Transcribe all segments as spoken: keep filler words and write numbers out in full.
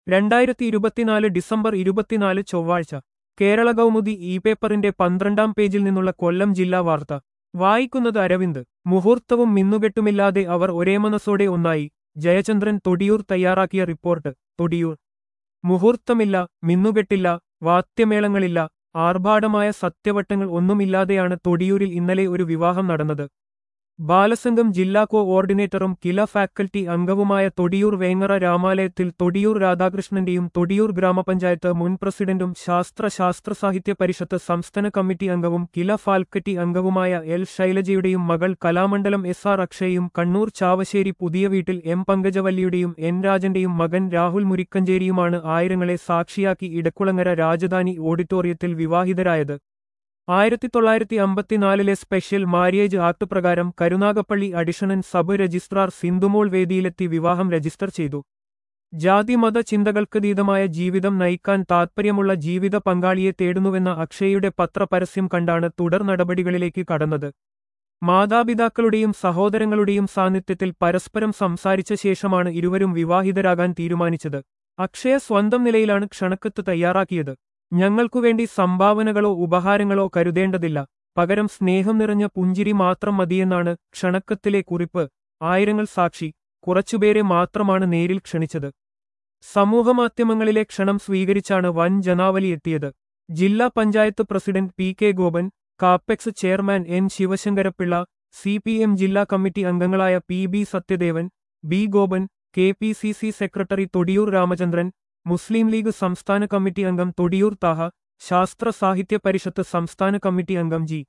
രണ്ടായിരത്തി ഇരുപത്തിനാല് ഡിസംബർ ഇരുപത്തിനാല് ചൊവ്വാഴ്ച കേരള കൗമുദി ഇ പേപ്പറിന്റെ പന്ത്രണ്ടാം പേജിൽ നിന്നുള്ള കൊല്ലം ജില്ലാ വാർത്ത വായിക്കുന്നത് അരവിന്ദ്. മുഹൂർത്തവും മിന്നുകെട്ടുമില്ലാതെ അവർ ഒരേ മനസ്സോടെ ഒന്നായി. ജയചന്ദ്രൻ തൊടിയൂർ തയ്യാറാക്കിയ റിപ്പോർട്ട്. തൊടിയൂർ. മുഹൂർത്തമില്ല, മിന്നുകെട്ടില്ല, വാദ്യമേളങ്ങളില്ല, ആർഭാടമായ സത്യവട്ടങ്ങൾ ഒന്നുമില്ലാതെയാണ് തൊടിയൂരിൽ ഇന്നലെ ഒരു വിവാഹം നടന്നത്. ബാലസംഘം ജില്ലാ കോഓർഡിനേറ്ററും കില ഫാക്കൽറ്റി അംഗവുമായ തൊടിയൂർ വേങ്ങറ രാമാലയത്തിൽ തൊടിയൂർ രാധാകൃഷ്ണന്റെയും തൊടിയൂർ ഗ്രാമപഞ്ചായത്ത് മുൻ പ്രസിഡന്റും ശാസ്ത്ര ശാസ്ത്ര സാഹിത്യ പരിഷത്ത് സംസ്ഥാന കമ്മിറ്റി അംഗവും കില ഫാൽക്കറ്റി അംഗവുമായ എൽ ശൈലജയുടെയും മകൾ കലാമണ്ഡലം എസ് ആർ അക്ഷയയും കണ്ണൂർ ചാവശ്ശേരി പുതിയ വീട്ടിൽ എം പങ്കജവല്ലിയുടെയും എൻ രാജന്റെയും മകൻ രാഹുൽ മുരിക്കഞ്ചേരിയുമാണ് ആയിരങ്ങളെ സാക്ഷിയാക്കി ഇടക്കുളങ്ങര രാജധാനി ഓഡിറ്റോറിയത്തിൽ വിവാഹിതരായത്. ആയിരത്തി തൊള്ളായിരത്തി അമ്പത്തിനാലിലെ സ്പെഷ്യൽ മാരിയേജ് ആക്ട് പ്രകാരം Karunagappally additional sub registrar Sindhumol വേദിയിലെത്തി വിവാഹം രജിസ്റ്റർ ചെയ്തു. ജാതിമത ചിന്തകൾക്കതീതമായ ജീവിതം നയിക്കാൻ താത്പര്യമുള്ള ജീവിത പങ്കാളിയെ തേടുന്നുവെന്ന അക്ഷയയുടെ പത്രപരസ്യം കണ്ടാണ് തുടർ നടപടികളിലേക്ക് കടന്നത്. മാതാപിതാക്കളുടെയും സഹോദരങ്ങളുടെയും സാന്നിധ്യത്തിൽ പരസ്പരം സംസാരിച്ച ശേഷമാണ് ഇരുവരും വിവാഹിതരാകാൻ തീരുമാനിച്ചത്. അക്ഷയ സ്വന്തം നിലയിലാണ് ക്ഷണക്കത്ത് തയ്യാറാക്കിയത്. ഞങ്ങൾക്കുവേണ്ടി സംഭാവനകളോ ഉപഹാരങ്ങളോ കരുതേണ്ടതില്ല, പകരം സ്നേഹം നിറഞ്ഞ പുഞ്ചിരി മാത്രം മതിയെന്നാണ് ക്ഷണക്കത്തിലെ കുറിപ്പ്. ആയിരങ്ങൾ സാക്ഷി, കുറച്ചുപേരെ മാത്രമാണ് നേരിൽ ക്ഷണിച്ചത്. സമൂഹമാധ്യമങ്ങളിലെ ക്ഷണം സ്വീകരിച്ചാണ് വൻ ജനാവലി എത്തിയത്. ജില്ലാ panchayat president P K Gopan, Kapex chairman N Sivasankarapillai, C P M ജില്ലാ കമ്മിറ്റി അംഗങ്ങളായ P B Sathyadevan, B Gopan, K P C C secretary Thodiyoor Ramachandran, Muslim League സംസ്ഥാന കമ്മിറ്റി അംഗം തൊടിയൂർ താഹ, ശാസ്ത്ര സാഹിത്യ പരിഷത്ത് സംസ്ഥാന കമ്മിറ്റി അംഗം G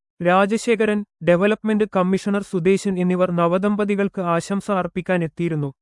Rajasekharan, development commissioner Sudeshan എന്നിവർ നവദമ്പതികൾക്ക് ആശംസ അർപ്പിക്കാനെത്തിയിരുന്നു.